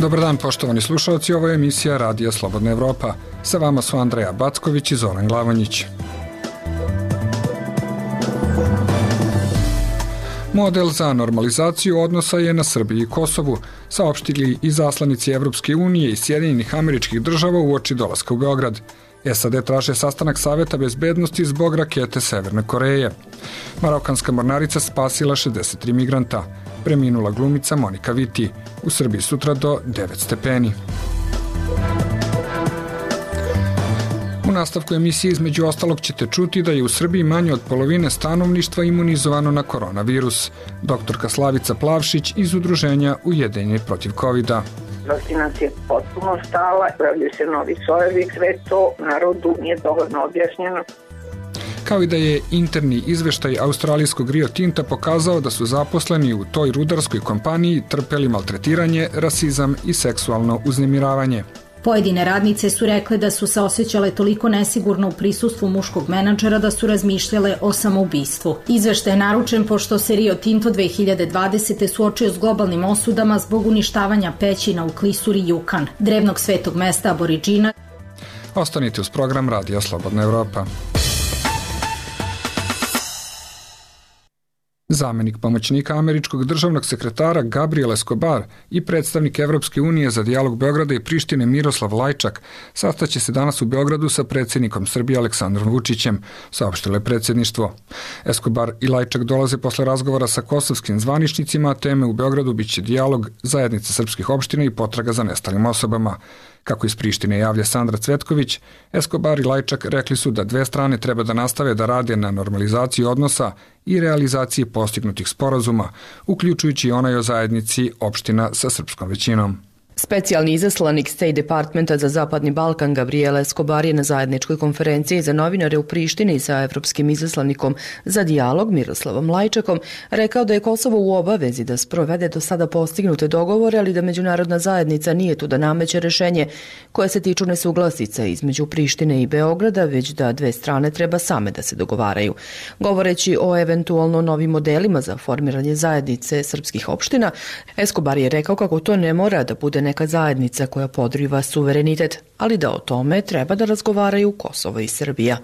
Dobar dan, poštovani slušalci, ovo je emisija Radija Slobodna Evropa. Sa vama su Andreja Backović i Zoran Glavanjić. Model za normalizaciju odnosa je na Srbiji i Kosovu, saopštili i zaslanici Evropske unije i Sjedinjenih Američkih Država uoči dolaska u Beograd. SAD traže sastanak Saveta bezbednosti zbog rakete Severne Koreje. Marokanska mornarica spasila 63 migranta. Preminula glumica Monika Viti. U Srbiji sutra do 9 stepeni. U nastavku emisije između ostalog ćete čuti da je u Srbiji manje od polovine stanovništva imunizovano na koronavirus. Doktorka Slavica Plavšić iz udruženja Ujedinjeni protiv COVID-a. Vakcinacija je potpuno stala, pravljaju se novi sojevi, sve to narodu nije dovoljno objašnjeno. Kao i da je interni izveštaj australijskog Rio Tinta pokazao da su zaposleni u toj rudarskoj kompaniji trpeli maltretiranje, rasizam i seksualno uznemiravanje. Pojedine radnice su rekle da su se osjećale toliko nesigurno u prisustvu muškog menadžera da su razmišljale o samoubistvu. Izveštaj je naručen pošto se Rio Tinto 2020. suočio s globalnim osudama zbog uništavanja pećina u klisuri Jukan, drevnog svetog mesta Aboriđina. Ostanite uz program Radija Slobodna Evropa. Zamenik pomoćnika američkog državnog sekretara Gabriel Escobar i predstavnik Evropske unije za dijalog Beograda i Prištine Miroslav Lajčak sastaće se danas u Beogradu sa predsjednikom Srbije Aleksandrom Vučićem, saopštilo je predsjedništvo. Escobar i Lajčak dolaze posle razgovora sa kosovskim zvaničnicima, a teme u Beogradu biće dijalog zajednice srpskih opština i potraga za nestalim osobama. Kako iz Prištine javlja Sandra Cvetković, Escobar i Lajčak rekli su da dve strane treba da nastave da rade na normalizaciji odnosa i realizaciji postignutih sporazuma, uključujući i onaj o zajednici opština sa srpskom većinom. Specijalni izaslanik State Departmenta za Zapadni Balkan Gabriel Escobar je na zajedničkoj konferenciji za novinare u Prištini sa evropskim izaslanikom za dijalog Miroslavom Lajčakom rekao da je Kosovo u obavezi da sprovede do sada postignute dogovore, ali da međunarodna zajednica nije tu da nameće rešenje koje se tiču nesuglasica između Prištine i Beograda, već da dve strane treba same da se dogovaraju. Govoreći o eventualno novim modelima za formiranje zajednice srpskih opština, Escobar je rekao kako to ne mora da bude neka zajednica koja podriva suverenitet, ali da o tome treba da razgovaraju Kosovo i Srbija.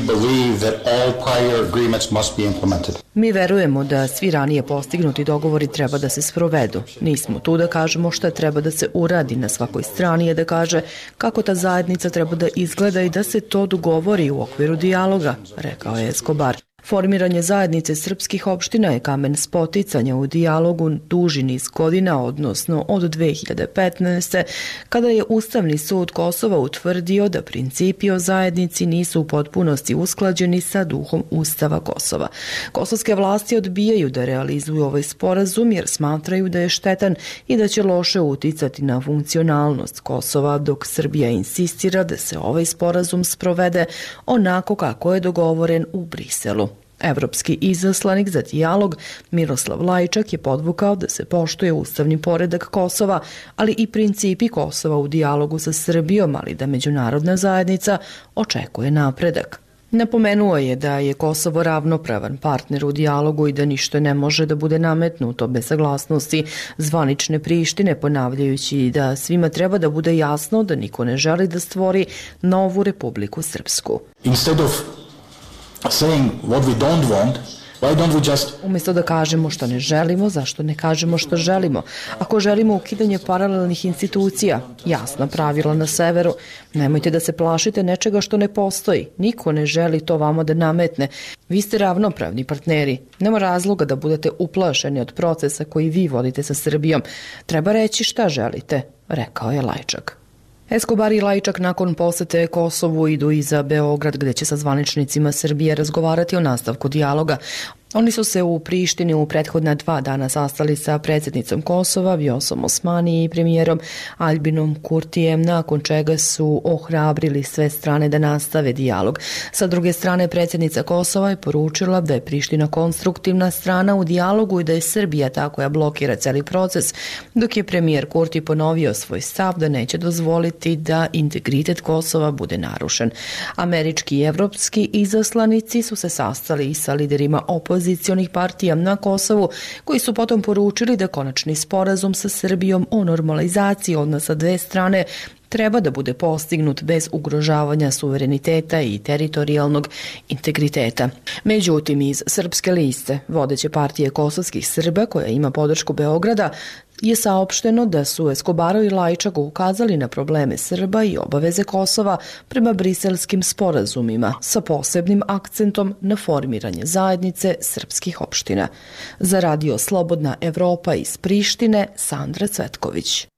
Mi verujemo da svi ranije postignuti dogovori treba da se sprovedu. Nismo tu da kažemo šta treba da se uradi, na svakoj strani je da kaže kako ta zajednica treba da izgleda i da se to dogovori u okviru dijaloga, rekao je Escobar. Formiranje zajednice srpskih opština je kamen spoticanja u dijalogu duži niz godina, odnosno od 2015. kada je Ustavni sud Kosova utvrdio da principi o zajednici nisu u potpunosti usklađeni sa duhom Ustava Kosova. Kosovske vlasti odbijaju da realizuju ovaj sporazum jer smatraju da je štetan i da će loše uticati na funkcionalnost Kosova, dok Srbija insistira da se ovaj sporazum sprovede onako kako je dogovoren u Briselu. Evropski izaslanik za dijalog Miroslav Lajčak je podvukao da se poštuje ustavni poredak Kosova, ali i principi Kosova u dijalogu sa Srbijom, ali da međunarodna zajednica očekuje napredak. Napomenuo je da je Kosovo ravnopravan partner u dijalogu i da ništa ne može da bude nametnuto bez saglasnosti zvanične Prištine, ponavljajući da svima treba da bude jasno da niko ne želi da stvori novu Republiku Srpsku. Umjesto da kažemo što ne želimo, zašto ne kažemo što želimo? Ako želimo ukidanje paralelnih institucija, jasna pravila na severu, nemojte da se plašite nečega što ne postoji. Niko ne želi to vama da nametne. Vi ste ravnopravni partneri. Nema razloga da budete uplašeni od procesa koji vi vodite sa Srbijom. Treba reći šta želite, rekao je Lajčak. Escobar i Lajčak nakon posete Kosovu idu i za Beograd, gde će sa zvaničnicima Srbije razgovarati o nastavku dijaloga. Oni su se u Prištini u prethodna 2 dana sastali sa predsjednicom Kosova, Vjosom Osmani i premijerom Aljbinom Kurtijem, nakon čega su ohrabrili sve strane da nastave dijalog. Sa druge strane, predsjednica Kosova je poručila da je Priština konstruktivna strana u dijalogu i da je Srbija ta koja blokira celi proces, dok je premijer Kurti ponovio svoj stav da neće dozvoliti da integritet Kosova bude narušen. Američki i evropski izaslanici su se sastali i sa liderima opozicije opozicionih partija na Kosovu, koji su potom poručili da konačni sporazum sa Srbijom o normalizaciji odnosa dve strane treba da bude postignut bez ugrožavanja suvereniteta i teritorijalnog integriteta. Međutim, iz Srpske liste, vodeće partije kosovskih Srba, koja ima podršku Beograda, je saopšteno da su Escobaru i Lajčaku ukazali na probleme Srba i obaveze Kosova prema briselskim sporazumima sa posebnim akcentom na formiranje zajednice srpskih opština. Za radio Slobodna Evropa iz Prištine, Sandra Cvetković.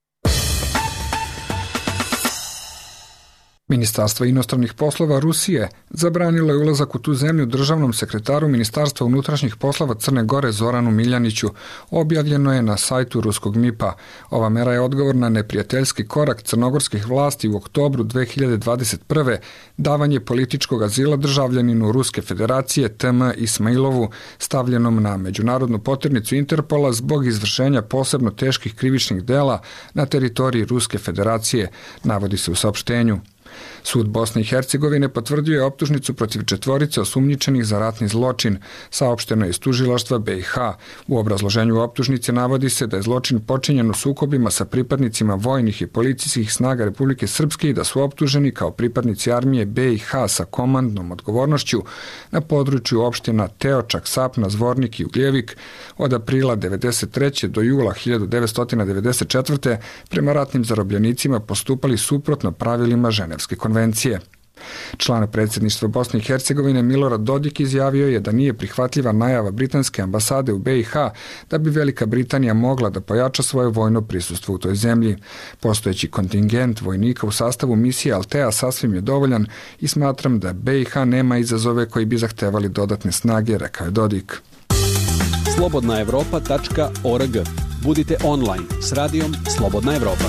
Ministarstvo inostranih poslova Rusije zabranilo je ulazak u tu zemlju državnom sekretaru Ministarstva unutrašnjih poslova Crne Gore Zoranu Miljaniću, objavljeno je na sajtu ruskog MIP-a. Ova mera je odgovor na neprijateljski korak crnogorskih vlasti u oktobru 2021. davanje političkog azila državljaninu Ruske federacije TM Ismailovu, stavljenom na međunarodnu poternicu Interpola zbog izvršenja posebno teških krivičnih dela na teritoriji Ruske federacije, navodi se u saopštenju. Sud Bosne i Hercegovine potvrdio je optužnicu protiv 4 osumnjičenih za ratni zločin, saopšteno je iz tužilaštva BiH. U obrazloženju optužnice navodi se da je zločin počinjen u sukobima sa pripadnicima vojnih i policijskih snaga Republike Srpske i da su optuženi kao pripadnici armije BiH sa komandnom odgovornošću na području opština Teočak, Sapna, Zvornik i Ugljevik od aprila 1993. do jula 1994. prema ratnim zarobljenicima postupali suprotno pravilima Ženevske konvencije. Član predsjedništva Bosne i Hercegovine Milorad Dodik izjavio je da nije prihvatljiva najava britanske ambasade u BiH da bi Velika Britanija mogla da pojača svoje vojno prisustvo u toj zemlji. Postojeći kontingent vojnika u sastavu misije Altea sasvim je dovoljan i smatram da BiH nema izazove koji bi zahtevali dodatne snage, rekao je Dodik. slobodnaevropa.org. Budite online s radijom Slobodna Evropa.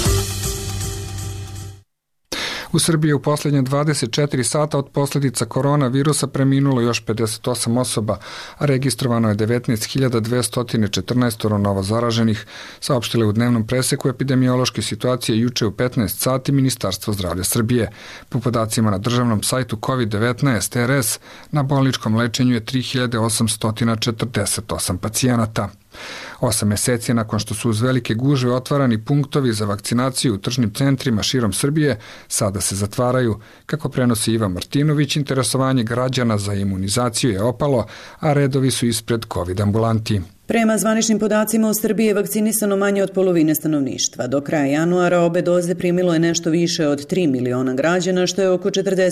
U Srbiji u posljednje 24 sata od posljedica koronavirusa preminulo još 58 osoba, a registrovano je 19.214 novo zaraženih, saopštile u dnevnom preseku epidemiološke situacije juče u 15 sati Ministarstvo zdravlja Srbije. Po podacima na državnom sajtu COVID-19 RS, na bolničkom lečenju je 3848 pacijenata. 8 meseci nakon što su uz velike gužve otvarani punktovi za vakcinaciju u tržnim centrima širom Srbije, sada se zatvaraju. Kako prenosi Iva Martinović, interesovanje građana za imunizaciju je opalo, a redovi su ispred COVID ambulanti. Prema zvaničnim podacima u Srbiji je vakcinisano manje od polovine stanovništva. Do kraja januara obe doze primilo je nešto više od 3 miliona građana, što je oko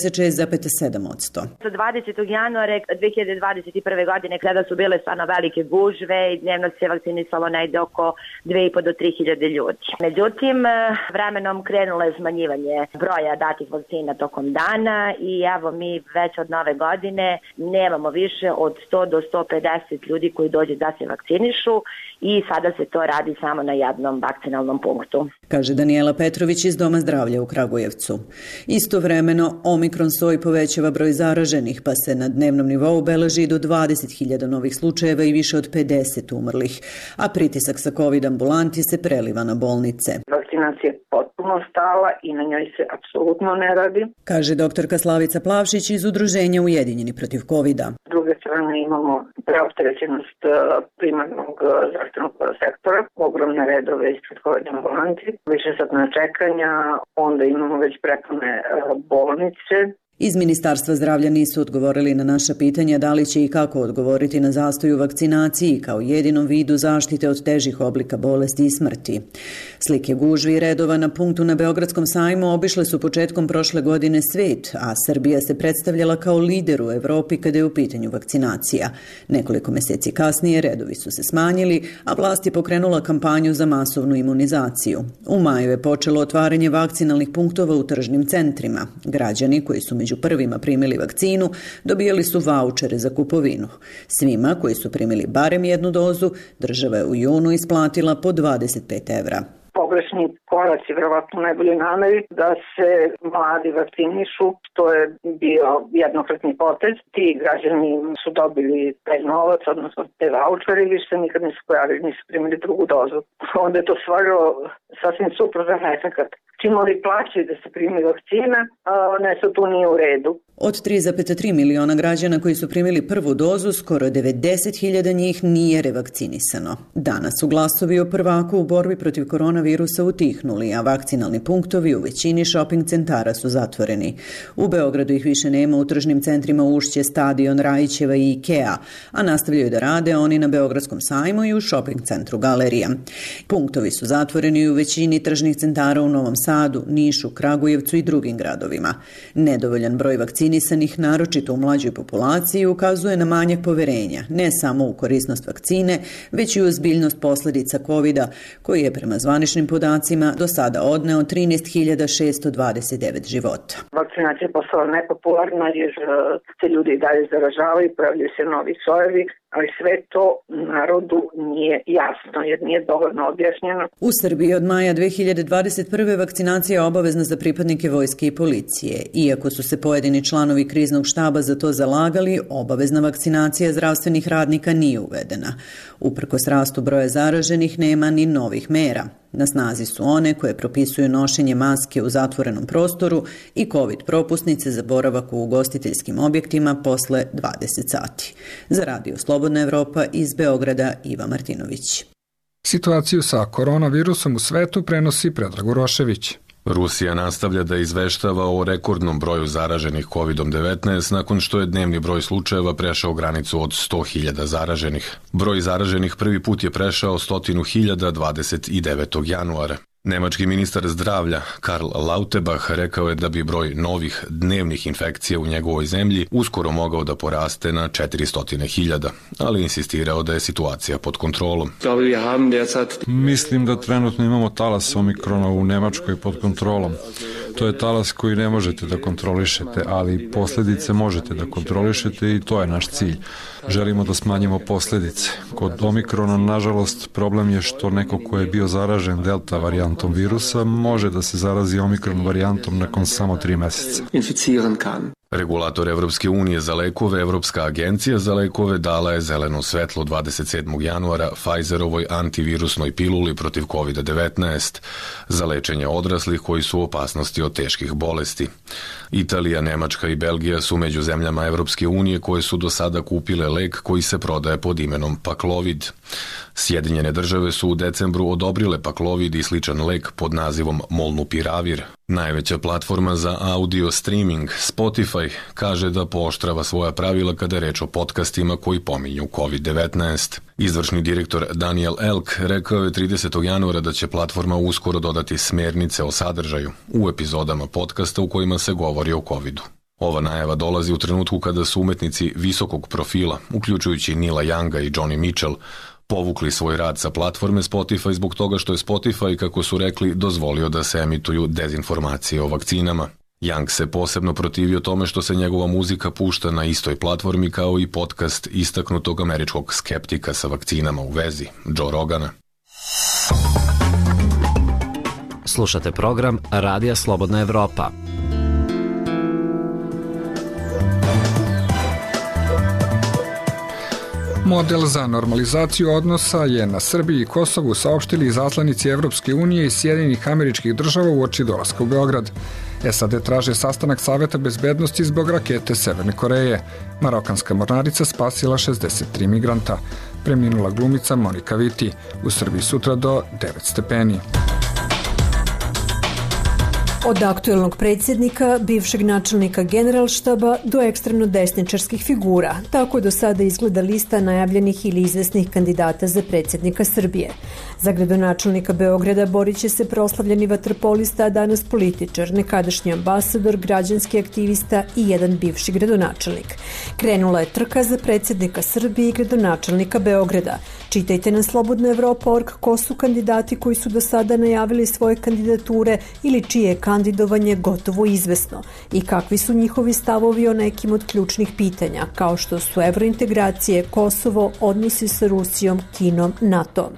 46,7%. Za 20. januara 2021. godine, kada su bile stvarno velike gužve i dnevno se vakcinisalo najde oko 2,5 do 3.000 ljudi. Međutim, vremenom krenulo je smanjivanje broja datih vakcina tokom dana i evo mi već od nove godine nemamo više od 100 do 150 ljudi koji dođe da se vakcinišu i sada se to radi samo na jednom vakcinalnom punktu. Kaže Danijela Petrović iz Doma zdravlja u Kragujevcu. Istovremeno, omikron soj povećava broj zaraženih, pa se na dnevnom nivou beleži do 20.000 novih slučajeva i više od 50 umrlih, a pritisak sa COVID ambulanti se preliva na bolnice. Vakcinacija je potpuno stala i na njoj se apsolutno ne radi, kaže doktorka Slavica Plavšić iz Udruženja Ujedinjeni protiv COVID-a. S druge strane imamo preopterećenost primarnog zdravstvenog sektora, ogromne redove ispred COVID ambulanti, više satna čekanja, onda imamo već prepune bolnice. Iz Ministarstva zdravlja nisu odgovorili na naša pitanja da li će i kako odgovoriti na zastoj u vakcinaciji kao jedinom vidu zaštite od težih oblika bolesti i smrti. Slike gužvi i redova na punktu na Beogradskom sajmu obišle su početkom prošle godine svet, a Srbija se predstavljala kao lider u Evropi kada je u pitanju vakcinacija. Nekoliko meseci kasnije redovi su se smanjili, a vlast je pokrenula kampanju za masovnu imunizaciju. U maju je počelo otvaranje vakcinalnih punktova u tržnim centrima. Građani koji su među prvima primili vakcinu, dobijali su vaučere za kupovinu. Svima koji su primili barem jednu dozu, država je u junu isplatila po 25 evra. Pogrešni koraci, verovatno najbolje nameri da se mladi vakcinišu, što je bio jednokratni potez. Ti građani su dobili taj novac, odnosno te vaučere i više se nikad nisu pojavili, nisu primili drugu dozu. Onda je to stvarilo sasvim suprotan efekat. čim ovi plaćaju da se primi vakcina, nešto tu nije u redu. Od 3,3 miliona građana koji su primili prvu dozu, skoro 90.000 njih nije revakcinisano. Danas su glasovi o prvaku u borbi protiv koronavirusa utihnuli, a vakcinalni punktovi u većini shopping centara su zatvoreni. U Beogradu ih više nema u tržnim centrima Ušće, Stadion, Rajićeva i Ikea, a nastavljaju da rade oni na Beogradskom sajmu i u shopping centru Galerija. Punktovi su zatvoreni u većini tržnih centara u Novom Sadu, Nišu, Kragujevcu i drugim gradovima. Nedovoljan broj vakcinisanih, naročito u mlađoj populaciji, ukazuje na manjak poverenja, ne samo u korisnost vakcine, već i u ozbiljnost posledica COVID-a, koji je prema zvaničnim podacima do sada odneo 13.629 života. Vakcinacija je postala nepopularna jer se ljudi i dalje zaražavaju, pojavljaju se novi sojevi, ali sve to narodu nije jasno jer nije dovoljno objašnjeno. U Srbiji od maja 2021. vakcinacija je obavezna za pripadnike vojske i policije. Iako su se pojedini članovi kriznog štaba za to zalagali, obavezna vakcinacija zdravstvenih radnika nije uvedena. Uprkos rastu broja zaraženih nema ni novih mera. Na snazi su one koje propisuju nošenje maske u zatvorenom prostoru i COVID propusnice za boravak u ugostiteljskim objektima posle 20 sati. Za Radio Slobodna Evropa iz Beograda, Iva Martinović. Situaciju sa koronavirusom u svetu prenosi Predrag Urošević. Rusija nastavlja da izveštava o rekordnom broju zaraženih COVID-19 nakon što je dnevni broj slučajeva prešao granicu od 100.000 zaraženih. Broj zaraženih prvi put je prešao 100.000 29. januara. Nemački ministar zdravlja Karl Lauterbach rekao je da bi broj novih dnevnih infekcija u njegovoj zemlji uskoro mogao da poraste na 400.000, ali insistirao da je situacija pod kontrolom. Mislim da trenutno imamo talas omikrona u Nemačkoj pod kontrolom. To je talas koji ne možete da kontrolišete, ali posledice možete da kontrolišete i to je naš cilj. Želimo da smanjimo posledice. Kod omikrona, nažalost, problem je što neko ko je bio zaražen delta varijantom virusa može da se zarazi omikron varijantom nakon samo 3 meseca. Regulator Evropske unije za lekove, Evropska agencija za lekove, dala je zeleno svetlo 27. januara Pfizerovoj antivirusnoj piluli protiv COVID-19 za lečenje odraslih koji su u opasnosti od teških bolesti. Italija, Nemačka i Belgija su među zemljama Evropske unije koje su do sada kupile lek koji se prodaje pod imenom Paxlovid. Sjedinjene države su u decembru odobrile Paxlovid i sličan lek pod nazivom Molnupiravir. Najveća platforma za audio streaming, Spotify, kaže da pooštrava svoja pravila kada je reč o podcastima koji pominju COVID-19. Izvršni direktor Daniel Elk rekao je 30. januara da će platforma uskoro dodati smernice o sadržaju u epizodama podcasta u kojima se govori o COVID-u. Ova najava dolazi u trenutku kada su umetnici visokog profila, uključujući Nila Younga i Johnny Mitchell, povukli svoj rad sa platforme Spotify zbog toga što je Spotify, kako su rekli, dozvolio da se emituju dezinformacije o vakcinama. Young se posebno protivio tome što se njegova muzika pušta na istoj platformi kao i podcast istaknutog američkog skeptika sa vakcinama u vezi, Joe Rogana. Slušate program Radija Slobodna Evropa. Model za normalizaciju odnosa je na Srbiji i Kosovu saopštili izaslanici Evropske unije i Sjedinjenih Američkih Država uoči dolaska u Beograd. SAD traže sastanak Saveta bezbednosti zbog rakete Severne Koreje. Marokanska mornarica spasila 63 migranta. Preminula glumica Monika Viti. U Srbiji sutra do 9 stepeni. Od aktuelnog predsjednika, bivšeg načelnika generalštaba do ekstremno desničarskih figura. Tako do sada izgleda lista najavljenih ili izvesnih kandidata za predsjednika Srbije. Za gradonačelnika Beograda borit će se proslavljeni vaterpolista, a danas političar, nekadašnji ambasador, građanski aktivista i jedan bivši gradonačelnik. Krenula je trka za predsjednika Srbije i gradonačelnika Beograda. Čitajte na slobodnaevropa.org ko su kandidati koji su do sada najavili svoje kandidature ili čije je kandidovanje gotovo izvesno i kakvi su njihovi stavovi o nekim od ključnih pitanja, kao što su evrointegracije, Kosovo, odnosi sa Rusijom, Kinom, NATO-om.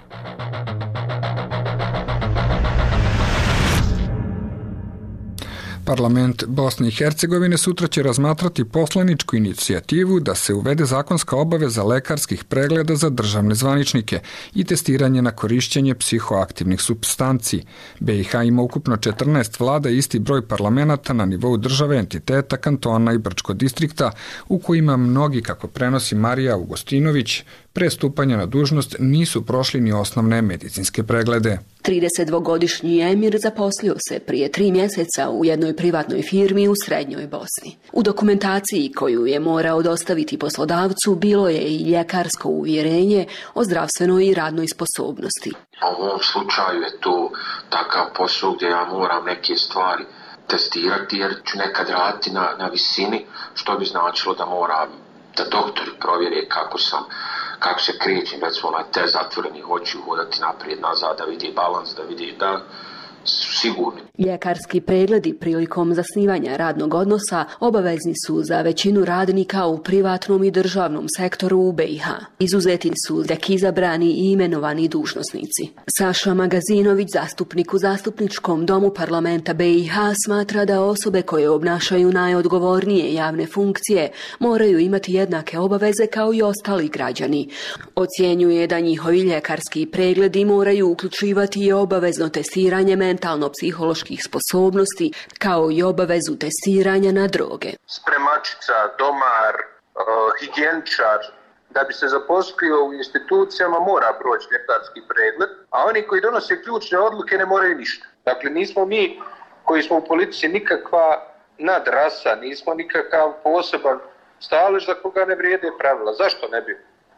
Parlament Bosne i Hercegovine sutra će razmatrati poslaničku inicijativu da se uvede zakonska obaveza lekarskih pregleda za državne zvaničnike i testiranje na korišćenje psihoaktivnih supstanci. BiH ima ukupno 14 vlada i isti broj parlamenata na nivou države, entiteta, kantona i Brčkog distrikta, u kojima mnogi, kako prenosi Marija Augustinović, pre stupanja na dužnost nisu prošli ni osnovne medicinske preglede. 32-godišnji emir zaposlio se prije 3 mjeseca u jednoj privatnoj firmi u srednjoj Bosni. U dokumentaciji koju je morao dostaviti poslodavcu bilo je i ljekarsko uvjerenje o zdravstvenoj i radnoj sposobnosti. U ovom slučaju je to takav posao gdje ja moram neke stvari testirati jer ću nekad raditi na visini, što bi značilo da moram da doktori provjere kako se krećem, recimo na te zatvorenih očiju hodati naprijed, nazad, da vidi balans, da vidi da su sigurni. Ljekarski pregledi prilikom zasnivanja radnog odnosa obavezni su za većinu radnika u privatnom i državnom sektoru u BiH. Izuzeti su tek izabrani i imenovani dužnosnici. Saša Magazinović, zastupnik u Zastupničkom domu parlamenta BiH, smatra da osobe koje obnašaju najodgovornije javne funkcije moraju imati jednake obaveze kao i ostali građani. Ocjenjuje da njihovi ljekarski pregledi moraju uključivati i obavezno testiranje mentalno-psiholoških sposobnosti, kao i obavezu testiranja na droge. Spremačica, domar, higijeničar, da bi se zaposlio u institucijama mora proći ljekarski pregled, a oni koji donose ključne odluke ne moraju ništa. Dakle, nismo mi koji smo u politici nikakva nadrasa, nismo nikakav poseban stalež za koga ne vrijede pravila. Zašto ne bi?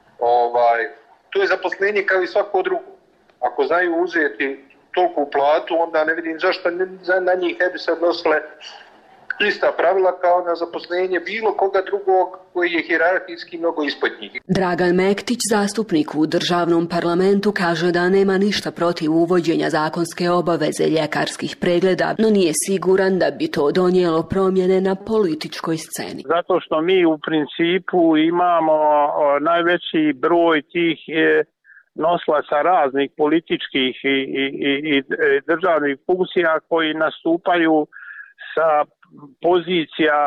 To je zaposlenje kao i svako drugo. Ako znaju uzeti toliko platu, onda ne vidim zašto na njih ne bi se odnosile ista pravila kao na zaposlenje bilo koga drugog koji je hijerarhijski mnogo ispod njih. Dragan Mektić, zastupnik u državnom parlamentu, kaže da nema ništa protiv uvođenja zakonske obaveze ljekarskih pregleda, no nije siguran da bi to donijelo promjene na političkoj sceni. Zato što mi u principu imamo najveći broj tih noslaca raznih političkih i državnih funkcija koji nastupaju sa pozicija,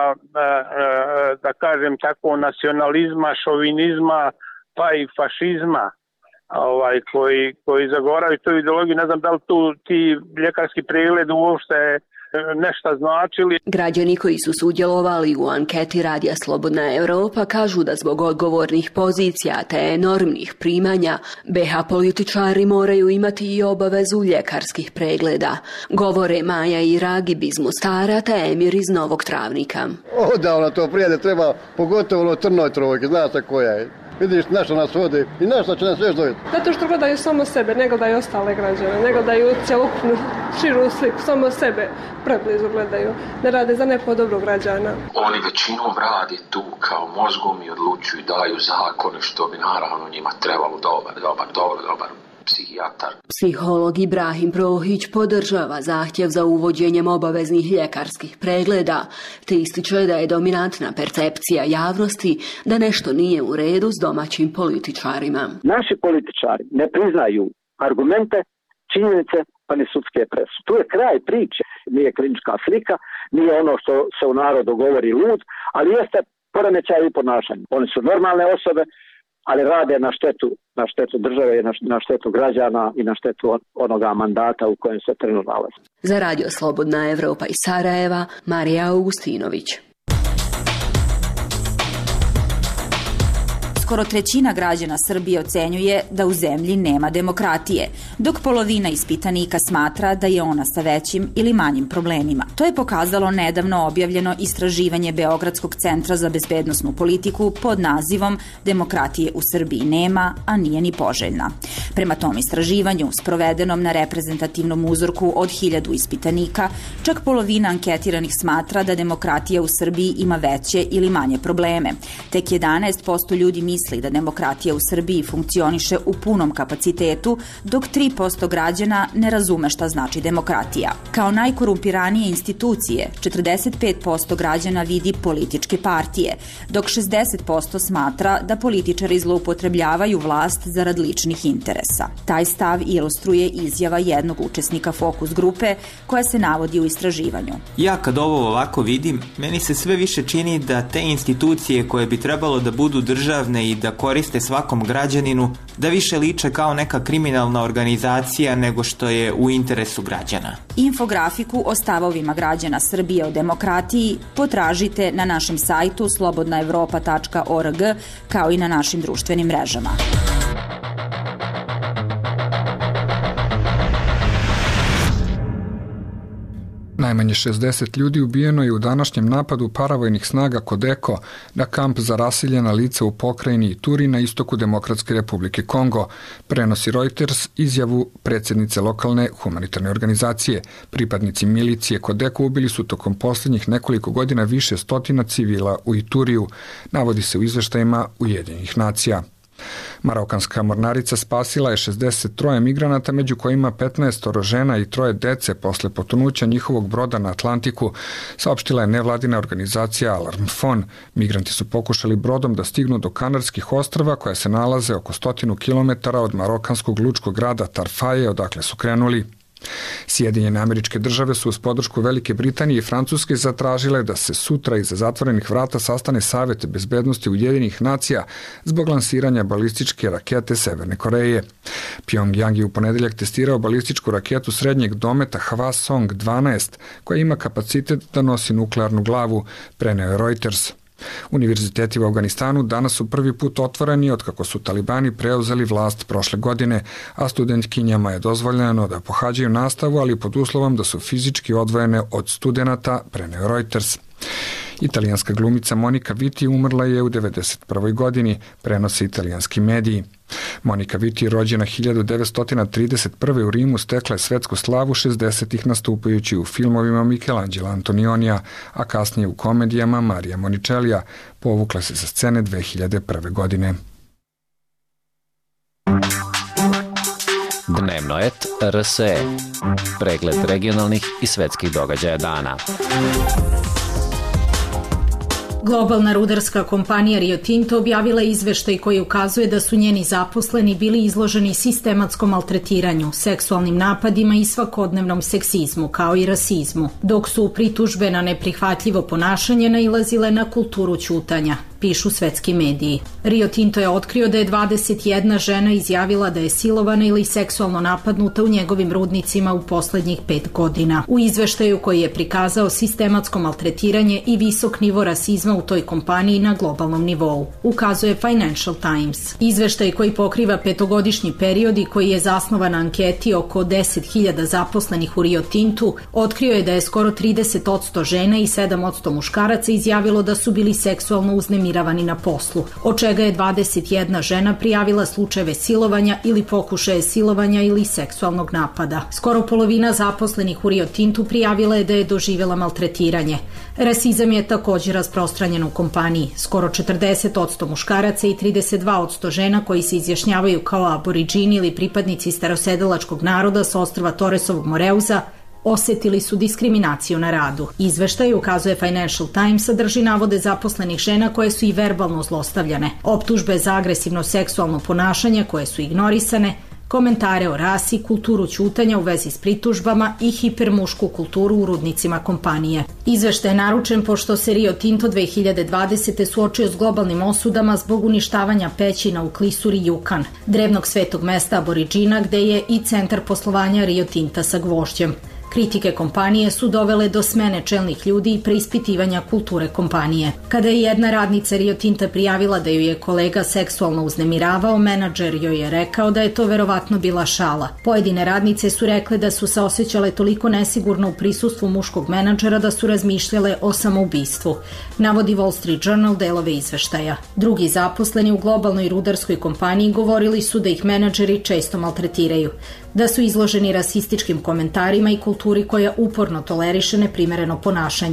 da kažem tako, nacionalizma, šovinizma pa i fašizma, koji zagovaraju tu ideologiju. Ne znam da li tu ti ljekarski pregled uopšte nešto značili. Građani koji su sudjelovali u anketi Radija Slobodna Evropa kažu da zbog odgovornih pozicija te enormnih primanja BiH političari moraju imati i obavezu ljekarskih pregleda. Govore Maja i Ragib iz Mostara te Emir iz Novog Travnika. Odavno to prije treba, pogotovo Trnoj Trojki, znate koja je. Vidiš na što nas vodi i na što će nas još dovesti. Zato što gledaju samo sebe, ne gledaju ostale građane, ne gledaju cjelokupnu širu sliku, samo sebe preblizu gledaju, ne rade za neko dobro građana. Oni većinom rade tu kao mozgom i odlučuju, daju zakone što bi naravno njima trebalo dobar psihijatar. Psiholog Ibrahim Prohić podržava zahtjev za uvođenjem obaveznih ljekarskih pregleda, te ističe da je dominantna percepcija javnosti da nešto nije u redu s domaćim političarima. Naši političari ne priznaju argumente, činjenice pa ni sudske presude. Tu je kraj priče. Nije klinička slika, nije ono što se u narodu govori lud, ali jeste poremećaj u ponašanju. Oni su normalne osobe, ali rade na štetu države, na štetu građana i na štetu onoga mandata u kojem se trenutno nalazi. Za Radio Slobodna Evropa iz Sarajeva, Marija Augustinović. Skoro trećina građana Srbije ocenjuje da u zemlji nema demokratije, dok polovina ispitanika smatra da je ona sa većim ili manjim problemima. To je pokazalo nedavno objavljeno istraživanje Beogradskog centra za bezbednosnu politiku pod nazivom Demokratije u Srbiji nema, a nije ni poželjna. Prema tom istraživanju, sprovedenom na reprezentativnom uzorku od 1000 ispitanika, čak polovina anketiranih smatra da demokratija u Srbiji ima veće ili manje probleme. Tek 11% ljudi misli misli da demokratija u Srbiji funkcioniše u punom kapacitetu, dok 3% građana ne razume šta znači demokratija. Kao najkorumpiranije institucije, 45% građana vidi političke partije, dok 60% smatra da političari zloupotrebljavaju vlast zarad ličnih interesa. Taj stav ilustruje izjava jednog učesnika fokus grupe koja se navodi u istraživanju. Ja kad ovo ovako vidim, meni se sve više čini da te institucije koje bi trebalo da budu državne i da koriste svakom građaninu, da više liče kao neka kriminalna organizacija nego što je u interesu građana. Infografiku o stavovima građana Srbije o demokratiji potražite na našem sajtu slobodnaevropa.org kao i na našim društvenim mrežama. Najmanje 60 ljudi ubijeno je u današnjem napadu paravojnih snaga Kodeko na kamp za rasiljena lica u pokrajini Ituri na istoku Demokratske republike Kongo, prenosi Reuters izjavu predsjednice lokalne humanitarne organizacije. Pripadnici milicije Kodeko ubili su tokom posljednjih nekoliko godina više stotina civila u Ituriju, navodi se u izveštajima Ujedinjenih nacija. Marokanska mornarica spasila je 63 migranata, među kojima 15 žena i 3 dece posle potonuća njihovog broda na Atlantiku, saopštila je nevladina organizacija Alarm Phone. Migranti su pokušali brodom da stignu do Kanarskih ostrva koja se nalaze oko 100 km od marokanskog lučkog grada Tarfaje, odakle su krenuli. Sjedinjene Američke Države su uz podršku Velike Britanije i Francuske zatražile da se sutra iza zatvorenih vrata sastane Savet bezbednosti Ujedinjenih nacija zbog lansiranja balističke rakete Severne Koreje. Pyongyang je u ponedeljak testirao balističku raketu srednjeg dometa Hwasong-12 koja ima kapacitet da nosi nuklearnu glavu, preneo je Reuters. Univerziteti u Afganistanu danas su prvi put otvoreni od kako su talibani preuzeli vlast prošle godine, a studentkinjama je dozvoljeno da pohađaju nastavu, ali pod uslovom da su fizički odvojene od studenata, preneo Reuters. Italijanska glumica Monika Vitti umrla je u 91. godini, prenose italijanski mediji. Monika Vitti, rođena 1931. u Rimu, stekla je svetsku slavu 60-ih nastupajući u filmovima Michelangela Antonionija, a kasnije u komedijama Marija Monicellija. Povukla se sa scene 2001. godine. Dnevnoet RSE. Pregled regionalnih i svetskih događaja dana. Globalna rudarska kompanija Rio Tinto objavila izveštaj koji ukazuje da su njeni zaposleni bili izloženi sistematskom maltretiranju, seksualnim napadima i svakodnevnom seksizmu, kao i rasizmu, dok su pritužbe na neprihvatljivo ponašanje nailazile na kulturu ćutanja, pišu svetski mediji. Rio Tinto je otkrio da je 21 žena izjavila da je silovana ili seksualno napadnuta u njegovim rudnicima u poslednjih 5 godina. U izveštaju koji je prikazao sistematsko maltretiranje i visok nivo rasizma u toj kompaniji na globalnom nivou, ukazuje Financial Times. Izveštaj koji pokriva 5-godišnji period i koji je zasnovan na anketi oko 10.000 zaposlenih u Rio Tintu, otkrio je da je skoro 30% žena i 7% muškaraca izjavilo da su bili seksualno uznemiravani na poslu, od čega je 21 žena prijavila slučajeve silovanja ili pokušaje silovanja ili seksualnog napada. Skoro polovina zaposlenih u Rio Tintu prijavila je da je doživjela maltretiranje. Rasizam je također rasprostranjen u kompaniji. Skoro 40% muškaraca i 32% žena koji se izjašnjavaju kao aboriđini ili pripadnici starosedelačkog naroda sa ostrva Torresovog Moreuza osetili su diskriminaciju na radu. Izveštaj, ukazuje Financial Times, sadrži navode zaposlenih žena koje su i verbalno zlostavljane, optužbe za agresivno seksualno ponašanje koje su ignorisane, komentare o rasi, kulturu ćutanja u vezi s pritužbama i hipermušku kulturu u rudnicima kompanije. Izveštaj je naručen pošto se Rio Tinto 2020. suočio s globalnim osudama zbog uništavanja pećina u klisuri Jukan, drevnog svetog mesta aboriđina gde je i centar poslovanja Rio Tinta sa gvožđem. Kritike kompanije su dovele do smene čelnih ljudi i preispitivanja kulture kompanije. Kada je jedna radnica Rio Tinta prijavila da ju je kolega seksualno uznemiravao, menadžer joj je rekao da je to verovatno bila šala. Pojedine radnice su rekle da su se osjećale toliko nesigurno u prisustvu muškog menadžera da su razmišljale o samoubistvu, navodi Wall Street Journal delove izveštaja. Drugi zaposleni u globalnoj rudarskoj kompaniji govorili su da ih menadžeri često maltretiraju, da su izloženi rasističkim komentarima i kulturi koja uporno toleriše neprimereno ponašanje.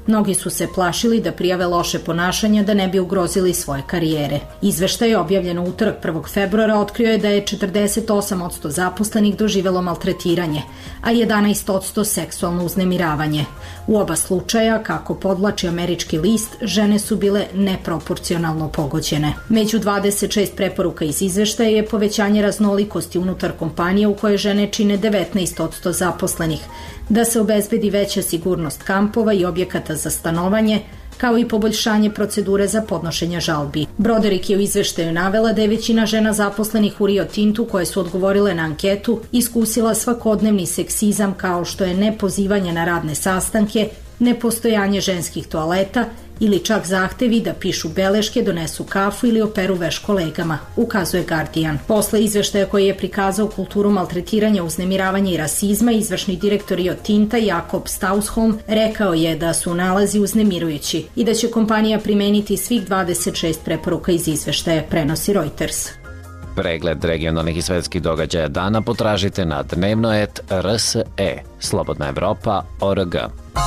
Mnogi su se plašili da prijave loše ponašanja da ne bi ugrozili svoje karijere. Izveštaj objavljen u utorak 1. februara otkrio je da je 48% zaposlenih doživelo maltretiranje, a 11% seksualno uznemiravanje. U oba slučaja, kako podvlači američki list, žene su bile neproporcionalno pogođene. Među 26 preporuka iz izveštaja je povećanje raznolikosti unutar kompanije u kojoj žene čine 19% zaposlenih, da se obezbedi veća sigurnost kampova i objekata za stanovanje, kao i poboljšanje procedure za podnošenje žalbi. Broderick je u izveštaju navela da je većina žena zaposlenih u Rio Tintu koje su odgovorile na anketu iskusila svakodnevni seksizam kao što je nepozivanje na radne sastanke, nepostojanje ženskih toaleta ili čak zahtevi da pišu beleške, donesu kafu ili operu veš kolegama, ukazuje Guardian. Posle izveštaja koji je prikazao kulturu maltretiranja, uznemiravanja i rasizma, izvršni direktor Rio Tinta Jakob Stausholm rekao je da su nalazi uznemirujući i da će kompanija primeniti svih 26 preporuka iz izveštaja, prenosi Reuters. Pregled regionalnih i svetskih događaja dana potražite na dnevno.rs.e, slobodnaevropa.org.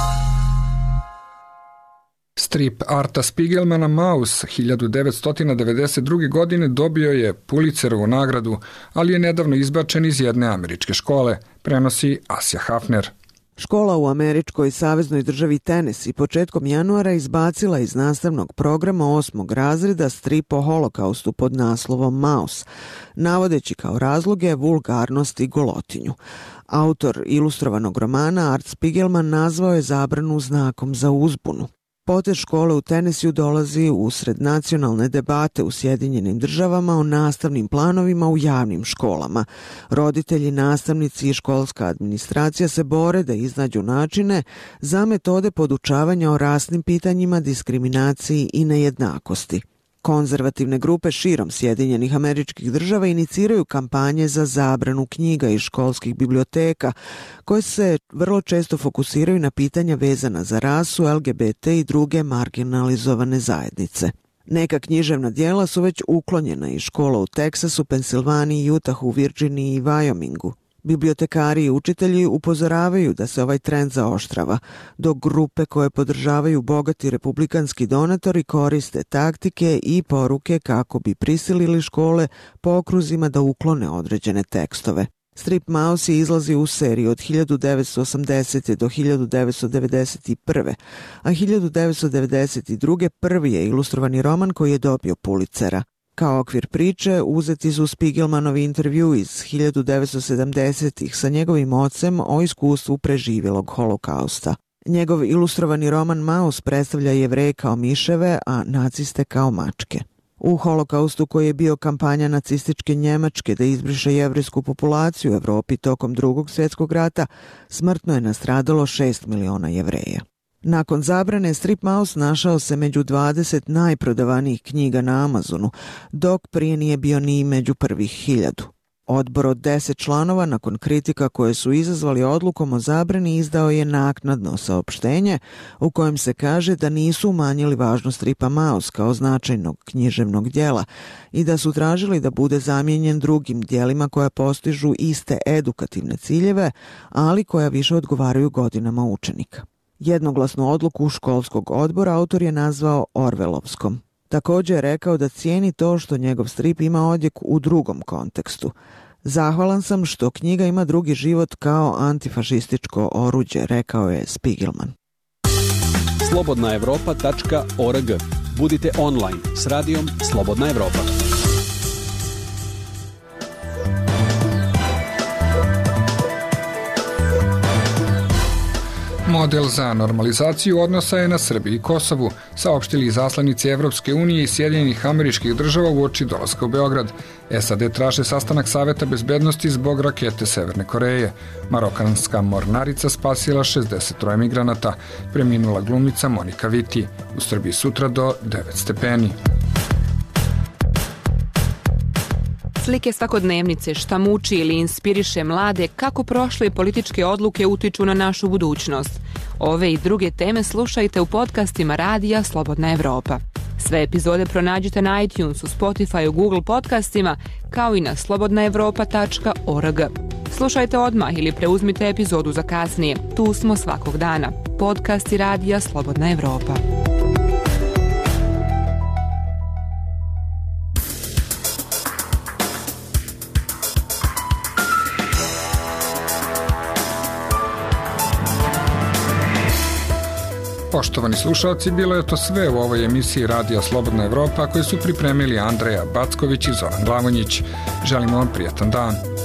Strip Arta Spiegelmana Maus 1992. godine dobio je Pulitzerovu nagradu, ali je nedavno izbačen iz jedne američke škole, prenosi Asja Hafner. Škola u američkoj saveznoj državi Tennessee početkom januara izbacila iz nastavnog programa 8. razreda strip o holokaustu pod naslovom Maus, navodeći kao razloge vulgarnost i golotinju. Autor ilustrovanog romana Art Spiegelman nazvao je zabranu znakom za uzbunu. Potez škole u Tennesseeu dolazi usred nacionalne debate u Sjedinjenim državama o nastavnim planovima u javnim školama. Roditelji, nastavnici i školska administracija se bore da iznađu načine za metode podučavanja o rasnim pitanjima, diskriminaciji i nejednakosti. Konzervativne grupe širom Sjedinjenih Američkih Država iniciraju kampanje za zabranu knjiga iz školskih biblioteka, koje se vrlo često fokusiraju na pitanja vezana za rasu, LGBT i druge marginalizovane zajednice. Neka književna dijela su već uklonjena iz škola u Teksasu, Pensilvaniji, Utahu, Virginiji i Wyomingu. Bibliotekari i učitelji upozoravaju da se ovaj trend zaoštrava, dok grupe koje podržavaju bogati republikanski donatori koriste taktike i poruke kako bi prisilili škole po okruzima da uklone određene tekstove. Strip Maus je izlazi u seriji od 1980. do 1991. a 1992. prvi je ilustrovani roman koji je dobio Pulitzera. Kao okvir priče uzeti su Spiegelmanovi intervju iz 1970-ih sa njegovim ocem o iskustvu preživjelog holokausta. Njegov ilustrovani roman Maus predstavlja Jevreje kao miševe, a naciste kao mačke. U holokaustu, koji je bio kampanja nacističke Njemačke da izbriše jevrejsku populaciju u Evropi tokom Drugog svjetskog rata, smrtno je nastradalo 6 miliona Jevreja. Nakon zabrane, Strip Maus našao se među 20 najprodavanijih knjiga na Amazonu, dok prije nije bio ni među prvih 1000. Odbor od 10 članova, nakon kritika koje su izazvali odlukom o zabrani, izdao je naknadno saopštenje u kojem se kaže da nisu umanjili važnost stripa Maus kao značajnog književnog dijela i da su tražili da bude zamijenjen drugim dijelima koja postižu iste edukativne ciljeve, ali koja više odgovaraju godinama učenika. Jednoglasnu odluku školskog odbora autor je nazvao Orvelovskom. Također je rekao da cijeni to što njegov strip ima odjek u drugom kontekstu. Zahvalan sam što knjiga ima drugi život kao antifašističko oruđe, rekao je Spiegelman. slobodnaevropa.org. Budite online s radijom Slobodna Evropa. Model za normalizaciju odnosa je na Srbiji i Kosovu, saopštili izaslanici Evropske unije i Sjedinjenih Američkih Država uoči dolaska u Beograd. SAD traže sastanak Saveta bezbednosti zbog rakete Severne Koreje. Marokanska mornarica spasila 63 migranata. Preminula glumica Monika Viti. U Srbiji sutra do 9 stepeni. Slike svakodnevnice, šta muči ili inspiriše mlade, kako prošle političke odluke utiču na našu budućnost. Ove i druge teme slušajte u podcastima radija Slobodna Evropa. Sve epizode pronađite na iTunesu, Spotify, Google podcastima, kao i na slobodnaevropa.org. Slušajte odmah ili preuzmite epizodu za kasnije. Tu smo svakog dana. Podcast i radija Slobodna Evropa. Poštovani slušalci, bilo je to sve u ovoj emisiji Radija Slobodna Evropa koju su pripremili Andreja Backović i Zoran Glavonjić. Želimo vam prijatan dan.